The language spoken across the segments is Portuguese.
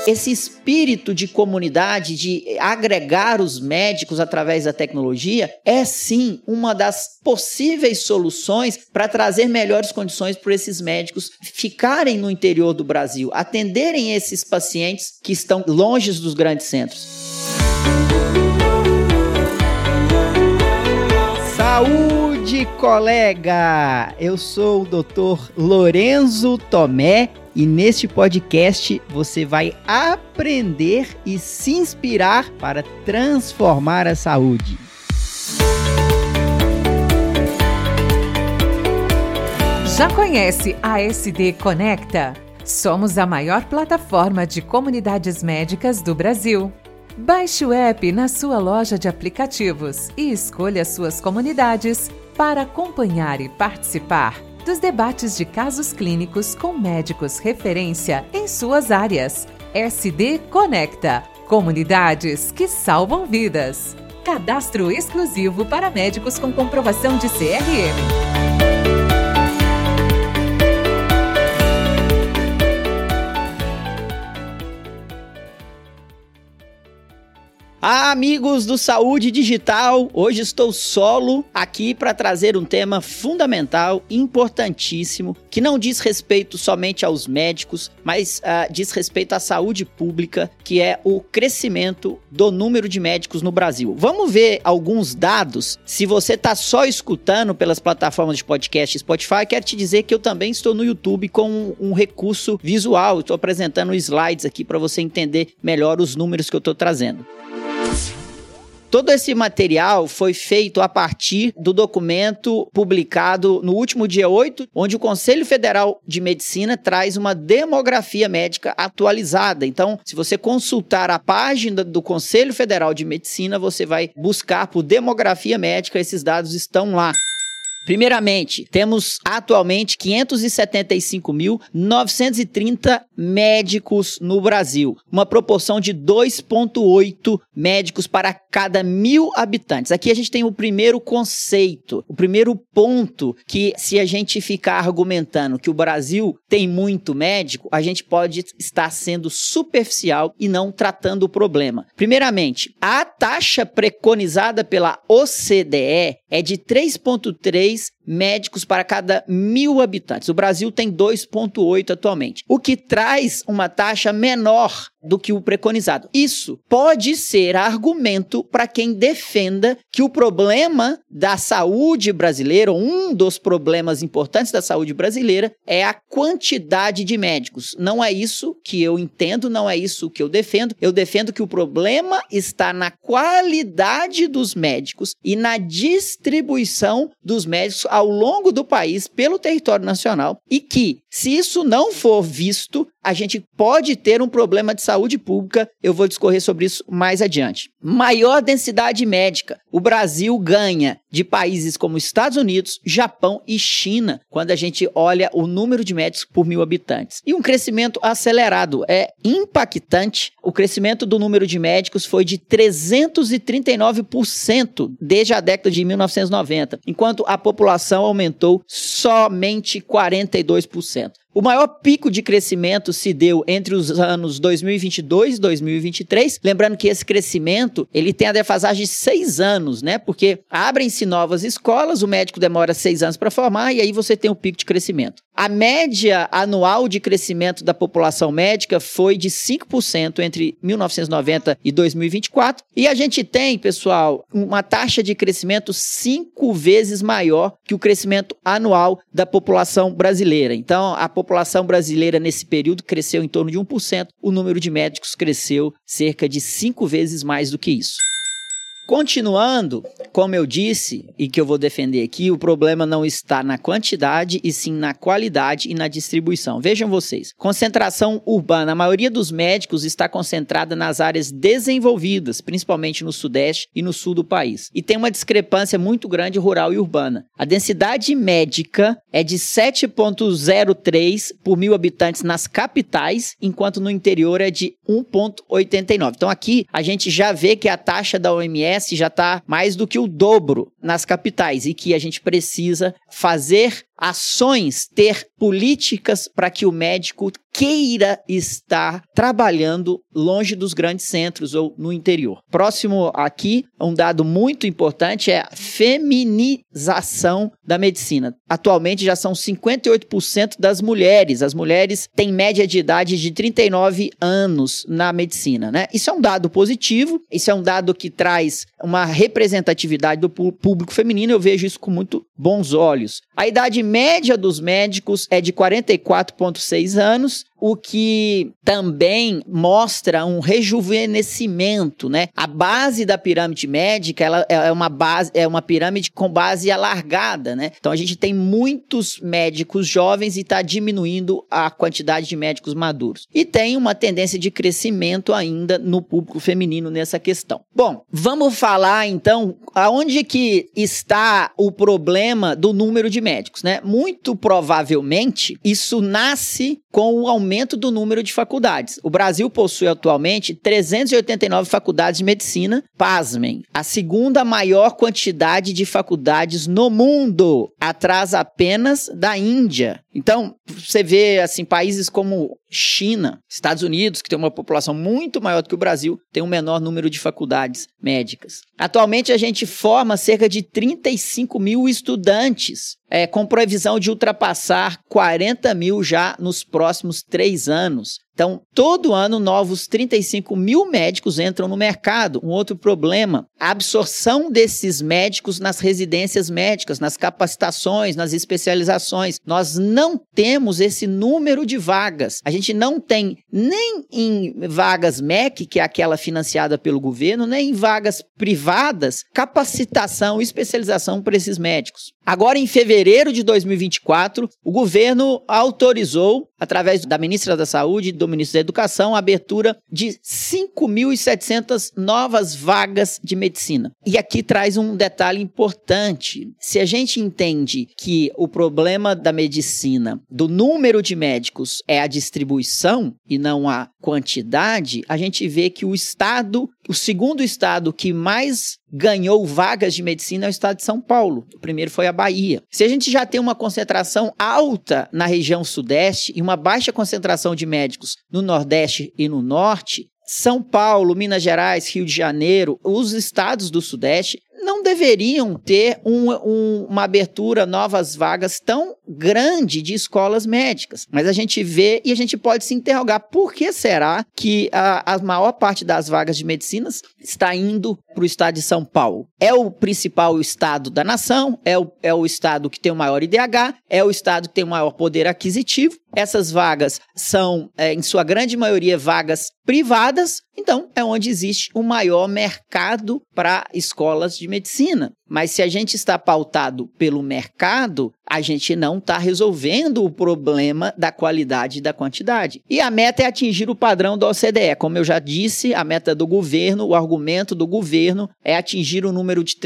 Esse espírito de comunidade, de agregar os médicos através da tecnologia, é sim uma das possíveis soluções para trazer melhores condições para esses médicos ficarem no interior do Brasil, atenderem esses pacientes que estão longe dos grandes centros. Saúde, colega! Eu sou o Dr. Lorenzo Tomé e neste podcast você vai aprender e se inspirar para transformar a saúde. Já conhece a SD Conecta? Somos a maior plataforma de comunidades médicas do Brasil. Baixe o app na sua loja de aplicativos e escolha suas comunidades para acompanhar e participar dos debates de casos clínicos com médicos referência em suas áreas. SD Conecta. Comunidades que salvam vidas. Cadastro exclusivo para médicos com comprovação de CRM. Amigos do Saúde Digital, hoje estou solo aqui para trazer um tema fundamental, importantíssimo, que não diz respeito somente aos médicos, mas diz respeito à saúde pública, que é o crescimento do número de médicos no Brasil. Vamos ver alguns dados. Se você está só escutando pelas plataformas de podcast e Spotify, quero te dizer que eu também estou no YouTube com um recurso visual. Estou apresentando slides aqui para você entender melhor os números que eu estou trazendo. Todo esse material foi feito a partir do documento publicado no último dia 8, onde o Conselho Federal de Medicina traz uma demografia médica atualizada. Então, se você consultar a página do Conselho Federal de Medicina, você vai buscar por demografia médica, esses dados estão lá. Primeiramente, temos atualmente 575.930 médicos no Brasil, uma proporção de 2,8 médicos para cada 1.000 habitantes. Aqui a gente tem o primeiro conceito, o primeiro ponto que, se a gente ficar argumentando que o Brasil tem muito médico, a gente pode estar sendo superficial e não tratando o problema. Primeiramente, a taxa preconizada pela OCDE é de 3,3 médicos para cada 1.000 habitantes. O Brasil tem 2,8 atualmente, o que traz uma taxa menor do que o preconizado. Isso pode ser argumento para quem defenda que o problema da saúde brasileira, ou um dos problemas importantes da saúde brasileira, é a quantidade de médicos. Não é isso que eu entendo, não é isso que eu defendo. Eu defendo que o problema está na qualidade dos médicos e na distribuição dos médicos ao longo do país, pelo território nacional, e que, se isso não for visto, a gente pode ter um problema de saúde pública. Eu vou discorrer sobre isso mais adiante. Maior densidade médica. O Brasil ganha de países como Estados Unidos, Japão e China, quando a gente olha o número de médicos por 1.000 habitantes. E um crescimento acelerado. É impactante. O crescimento do número de médicos foi de 339% desde a década de 1990, enquanto a população aumentou somente 42%. O maior pico de crescimento se deu entre os anos 2022 e 2023. Lembrando que esse crescimento ele tem a defasagem de 6 anos, né? Porque abrem-se novas escolas, o médico demora 6 anos para formar e aí você tem um pico de crescimento. A média anual de crescimento da população médica foi de 5% entre 1990 e 2024. E a gente tem, pessoal, uma taxa de crescimento 5 vezes maior que o crescimento anual da população brasileira. Então, a população brasileira nesse período cresceu em torno de 1%, o número de médicos cresceu cerca de 5 vezes mais do que isso. Continuando, como eu disse e que eu vou defender aqui, o problema não está na quantidade e sim na qualidade e na distribuição. Vejam vocês, concentração urbana. A maioria dos médicos está concentrada nas áreas desenvolvidas, principalmente no sudeste e no sul do país. E tem uma discrepância muito grande rural e urbana. A densidade médica é de 7,03 por 1.000 habitantes nas capitais, enquanto no interior é de 1,89. Então aqui a gente já vê que a taxa da OMS já está mais do que o dobro nas capitais e que a gente precisa fazer ações, ter políticas para que o médico queira estar trabalhando longe dos grandes centros ou no interior. Próximo aqui, um dado muito importante é a feminização da medicina. Atualmente já são 58% das mulheres. As mulheres têm média de idade de 39 anos na medicina, né? Isso é um dado positivo, isso é um dado que traz uma representatividade do público feminino, eu vejo isso com muito bons olhos. A idade média dos médicos é de 44,6 anos, o que também mostra um rejuvenescimento, né? A base da pirâmide médica, ela é uma pirâmide com base alargada, né? Então a gente tem muitos médicos jovens e está diminuindo a quantidade de médicos maduros. E tem uma tendência de crescimento ainda no público feminino nessa questão. Bom, vamos falar então aonde que está o problema do número de médicos, né? Muito provavelmente isso nasce com o aumento do número de faculdades. O Brasil possui atualmente 389 faculdades de medicina, pasmem, a segunda maior quantidade de faculdades no mundo, atrás apenas da Índia. Então, você vê assim, países como China, Estados Unidos, que tem uma população muito maior do que o Brasil, tem um menor número de faculdades médicas. Atualmente, a gente forma cerca de 35 mil estudantes, com previsão de ultrapassar 40 mil já nos próximos 3 anos. Então, todo ano, novos 35 mil médicos entram no mercado. Um outro problema, a absorção desses médicos nas residências médicas, nas capacitações, nas especializações. Nós não temos esse número de vagas. A gente não tem nem em vagas MEC, que é aquela financiada pelo governo, nem em vagas privadas, capacitação e especialização para esses médicos. Agora, em fevereiro de 2024, o governo autorizou, através da ministra da Saúde e do ministro da Educação, a abertura de 5.700 novas vagas de medicina. E aqui traz um detalhe importante. Se a gente entende que o problema da medicina, do número de médicos, é a distribuição e não a quantidade, a gente vê que o segundo estado que mais ganhou vagas de medicina é o estado de São Paulo. O primeiro foi a Bahia. Se a gente já tem uma concentração alta na região sudeste e uma baixa concentração de médicos no nordeste e no norte, São Paulo, Minas Gerais, Rio de Janeiro, os estados do sudeste não deveriam ter uma abertura, novas vagas tão grande de escolas médicas. Mas a gente vê e a gente pode se interrogar, por que será que a maior parte das vagas de medicinas está indo para o estado de São Paulo? É o principal estado da nação, é o estado que tem o maior IDH, é o estado que tem o maior poder aquisitivo. Essas vagas são, em sua grande maioria, vagas privadas, então é onde existe o maior mercado para escolas de medicina. Mas se a gente está pautado pelo mercado, a gente não está resolvendo o problema da qualidade e da quantidade. E a meta é atingir o padrão da OCDE. Como eu já disse, a meta do governo, o argumento do governo é atingir o número de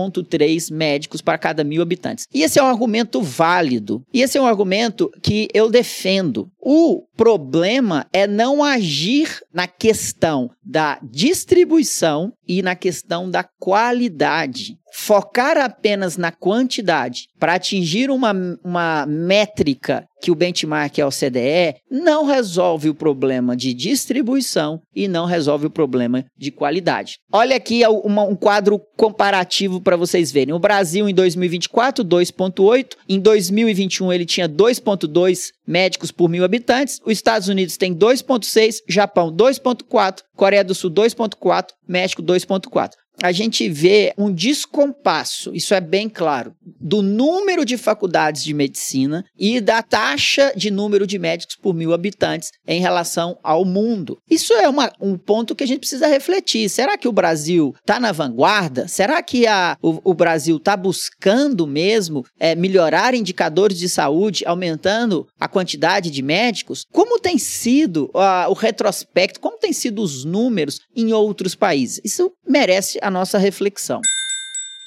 3,3 médicos para cada 1.000 habitantes. E esse é um argumento válido. E esse é um argumento que eu defendo. O problema é não agir na questão da distribuição e na questão da qualidade. Focar apenas na quantidade para atingir uma métrica que o benchmark é a OCDE não resolve o problema de distribuição e não resolve o problema de qualidade. Olha aqui um quadro comparativo para vocês verem. O Brasil em 2024, 2,8. Em 2021 ele tinha 2,2 médicos por 1.000 habitantes. Os Estados Unidos tem 2,6, Japão 2,4, Coreia do Sul 2,4, México 2,4. A gente vê um descompasso, isso é bem claro, do número de faculdades de medicina e da taxa de número de médicos por 1.000 habitantes em relação ao mundo. Isso é um ponto que a gente precisa refletir. Será que o Brasil está na vanguarda? Será que o Brasil está buscando mesmo melhorar indicadores de saúde, aumentando a quantidade de médicos? Como tem sido o retrospecto, como tem sido os números em outros países? Isso merece a nossa reflexão.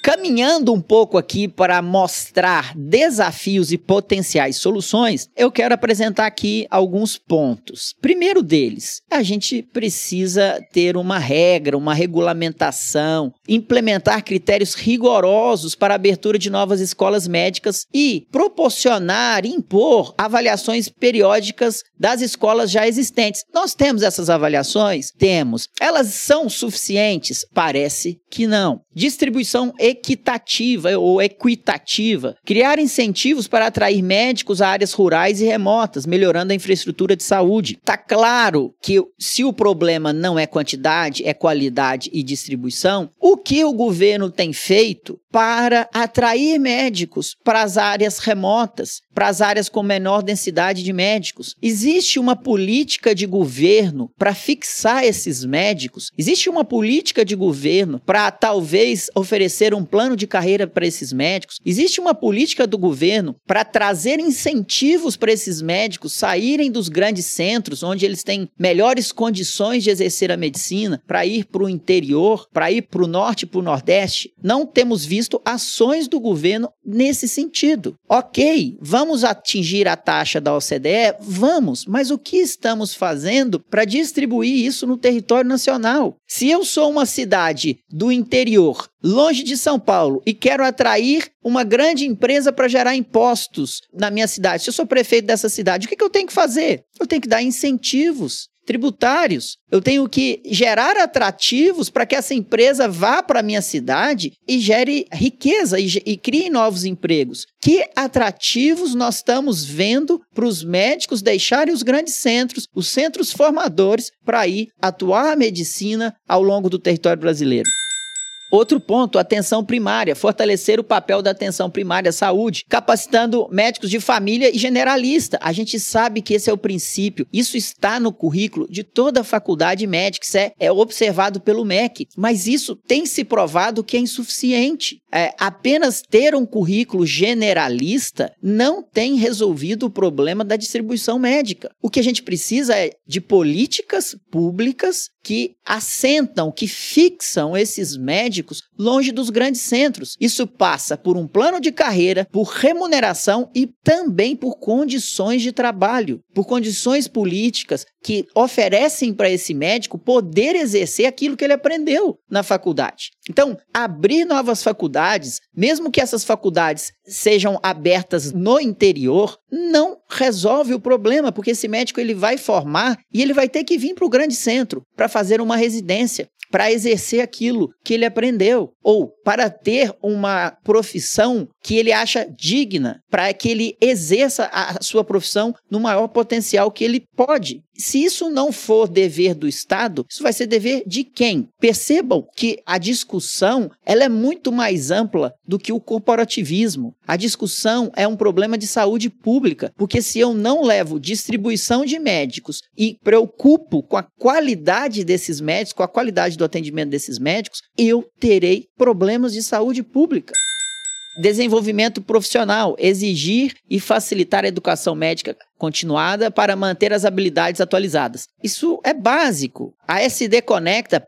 Caminhando um pouco aqui para mostrar desafios e potenciais soluções, eu quero apresentar aqui alguns pontos. Primeiro deles, a gente precisa ter uma regra, uma regulamentação, implementar critérios rigorosos para a abertura de novas escolas médicas e proporcionar, impor avaliações periódicas das escolas já existentes. Nós temos essas avaliações? Temos. Elas são suficientes? Parece que não. Distribuição equitativa ou equitativa. Criar incentivos para atrair médicos a áreas rurais e remotas, melhorando a infraestrutura de saúde. Está claro que se o problema não é quantidade, é qualidade e distribuição, o que o governo tem feito para atrair médicos para as áreas remotas, para as áreas com menor densidade de médicos? Existe uma política de governo para fixar esses médicos? Existe uma política de governo para talvez oferecer um plano de carreira para esses médicos? Existe uma política do governo para trazer incentivos para esses médicos saírem dos grandes centros, onde eles têm melhores condições de exercer a medicina, para ir para o interior, para ir para o norte e para o nordeste? Não temos visto ações do governo nesse sentido. Ok, vamos atingir a taxa da OCDE? Vamos, mas o que estamos fazendo para distribuir isso no território nacional? Se eu sou uma cidade do interior, longe de São Paulo, e quero atrair uma grande empresa para gerar impostos na minha cidade, se eu sou prefeito dessa cidade, o que eu tenho que fazer? Eu tenho que dar incentivos tributários. Eu tenho que gerar atrativos para que essa empresa vá para a minha cidade e gere riqueza e crie novos empregos. Que atrativos nós estamos vendo para os médicos deixarem os grandes centros, os centros formadores, para ir atuar a medicina ao longo do território brasileiro? Outro ponto, atenção primária, fortalecer o papel da atenção primária à saúde, capacitando médicos de família e generalista. A gente sabe que esse é o princípio, isso está no currículo de toda a faculdade médica, isso é observado pelo MEC, mas isso tem se provado que é insuficiente. Apenas ter um currículo generalista não tem resolvido o problema da distribuição médica. O que a gente precisa é de políticas públicas que assentam, que fixam esses médicos longe dos grandes centros. Isso passa por um plano de carreira, por remuneração e também por condições de trabalho, por condições políticas que oferecem para esse médico poder exercer aquilo que ele aprendeu na faculdade. Então, abrir novas faculdades, mesmo que essas faculdades sejam abertas no interior, não resolve o problema, porque esse médico ele vai formar e ele vai ter que vir para o grande centro para fazer uma residência, para exercer aquilo que ele aprendeu, ou para ter uma profissão que ele acha digna, para que ele exerça a sua profissão no maior potencial que ele pode. Se isso não for dever do Estado, isso vai ser dever de quem? Percebam que a discussão ela é muito mais ampla do que o corporativismo. A discussão é um problema de saúde pública, porque se eu não levo distribuição de médicos e preocupo com a qualidade desses médicos, com a qualidade do atendimento desses médicos, eu terei problemas de saúde pública. Desenvolvimento profissional, exigir e facilitar a educação médica continuada para manter as habilidades atualizadas. Isso é básico. A SD Conecta,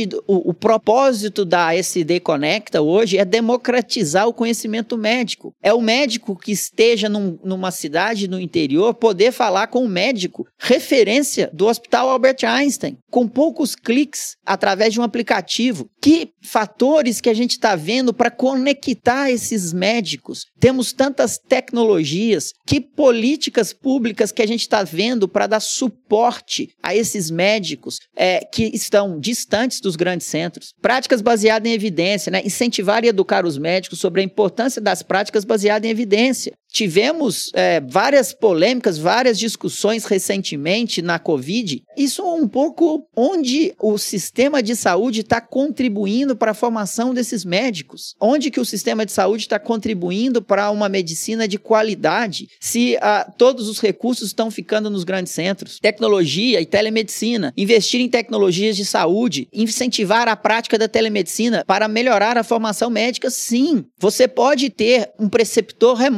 o propósito da SD Conecta hoje é democratizar o conhecimento médico. É o médico que esteja numa cidade no interior poder falar com o médico referência do Hospital Albert Einstein, com poucos cliques, através de um aplicativo. Que fatores que a gente está vendo para conectar esses médicos? Temos tantas tecnologias, que políticas públicas que a gente está vendo para dar suporte a esses médicos que estão distantes dos grandes centros. Práticas baseadas em evidência, né? Incentivar e educar os médicos sobre a importância das práticas baseadas em evidência. Tivemos várias polêmicas, várias discussões recentemente na Covid. Isso é um pouco onde o sistema de saúde está contribuindo para a formação desses médicos. Onde que o sistema de saúde está contribuindo para uma medicina de qualidade, se todos os recursos estão ficando nos grandes centros. Tecnologia e telemedicina. Investir em tecnologias de saúde. Incentivar a prática da telemedicina para melhorar a formação médica, sim. Você pode ter um preceptor remoto.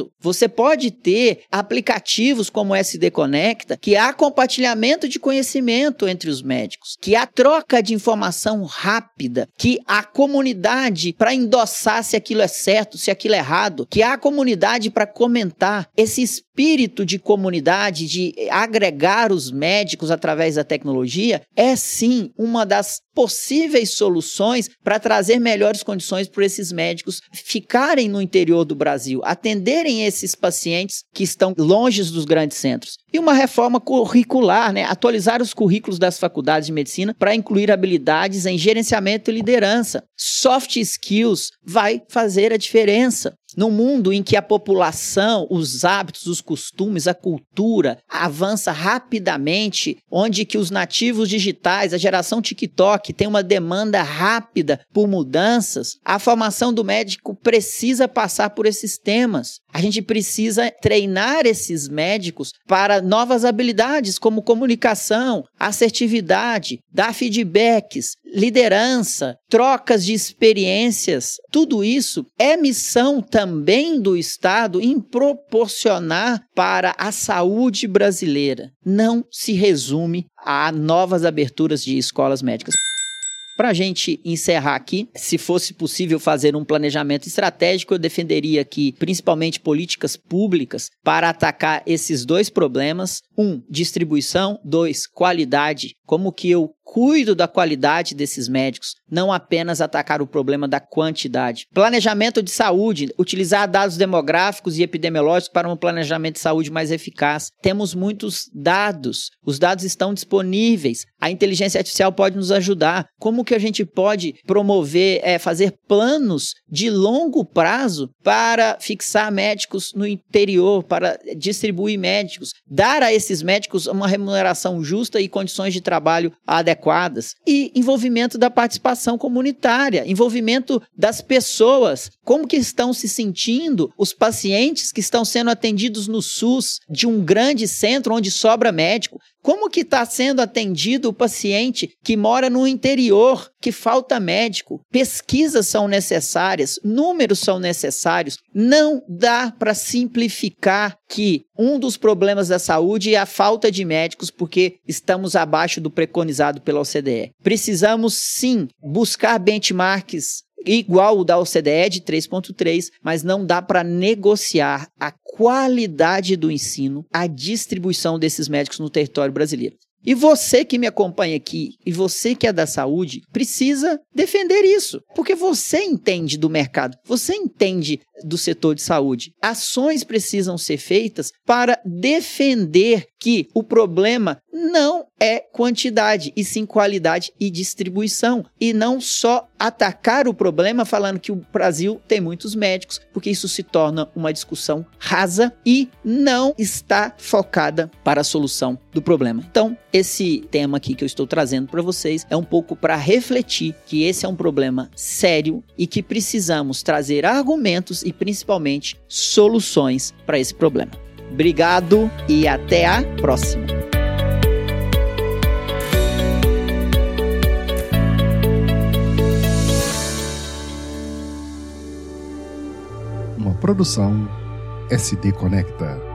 isso, você pode ter aplicativos como o SD Conecta, que há compartilhamento de conhecimento entre os médicos, que há troca de informação rápida, que há comunidade para endossar se aquilo é certo, se aquilo é errado, que há comunidade para comentar. Esse espírito de comunidade, de agregar os médicos através da tecnologia, é sim uma das possíveis soluções para trazer melhores condições para esses médicos ficarem no interior do Brasil, atenderem esses pacientes que estão longe dos grandes centros. E uma reforma curricular, atualizar os currículos das faculdades de medicina para incluir habilidades em gerenciamento e liderança. Soft skills vai fazer a diferença. No mundo em que a população, os hábitos, os costumes, a cultura avança rapidamente, onde que os nativos digitais, a geração TikTok tem uma demanda rápida por mudanças, a formação do médico precisa passar por esses temas. A gente precisa treinar esses médicos para novas habilidades como comunicação, assertividade, dar feedbacks, liderança, trocas de experiências. Tudo isso é missão também do Estado em proporcionar para a saúde brasileira. Não se resume a novas aberturas de escolas médicas. Para a gente encerrar aqui, se fosse possível fazer um planejamento estratégico, eu defenderia aqui principalmente políticas públicas para atacar esses dois problemas. 1, distribuição. 2, qualidade. Como que eu cuido da qualidade desses médicos, não apenas atacar o problema da quantidade. Planejamento de saúde, utilizar dados demográficos e epidemiológicos para um planejamento de saúde mais eficaz. Temos muitos dados, os dados estão disponíveis, a inteligência artificial pode nos ajudar. Como que a gente pode promover, fazer planos de longo prazo para fixar médicos no interior, para distribuir médicos, dar a esses médicos uma remuneração justa e condições de trabalho adequadas. E envolvimento da participação comunitária, envolvimento das pessoas, como que estão se sentindo os pacientes que estão sendo atendidos no SUS de um grande centro onde sobra médico. Como que está sendo atendido o paciente que mora no interior, que falta médico? Pesquisas são necessárias, números são necessários. Não dá para simplificar que um dos problemas da saúde é a falta de médicos porque estamos abaixo do preconizado pela OCDE. Precisamos, sim, buscar benchmarks igual o da OCDE de 3.3, mas não dá para negociar a qualidade do ensino, a distribuição desses médicos no território brasileiro. E você que me acompanha aqui, e você que é da saúde, precisa defender isso, porque você entende do mercado, você entende do setor de saúde. Ações precisam ser feitas para defender que o problema não é quantidade, e sim qualidade e distribuição. E não só atacar o problema falando que o Brasil tem muitos médicos, porque isso se torna uma discussão rasa e não está focada para a solução do problema. Então, esse tema aqui que eu estou trazendo para vocês é um pouco para refletir que esse é um problema sério e que precisamos trazer argumentos e principalmente soluções para esse problema. Obrigado e até a próxima. Uma produção SD Conecta.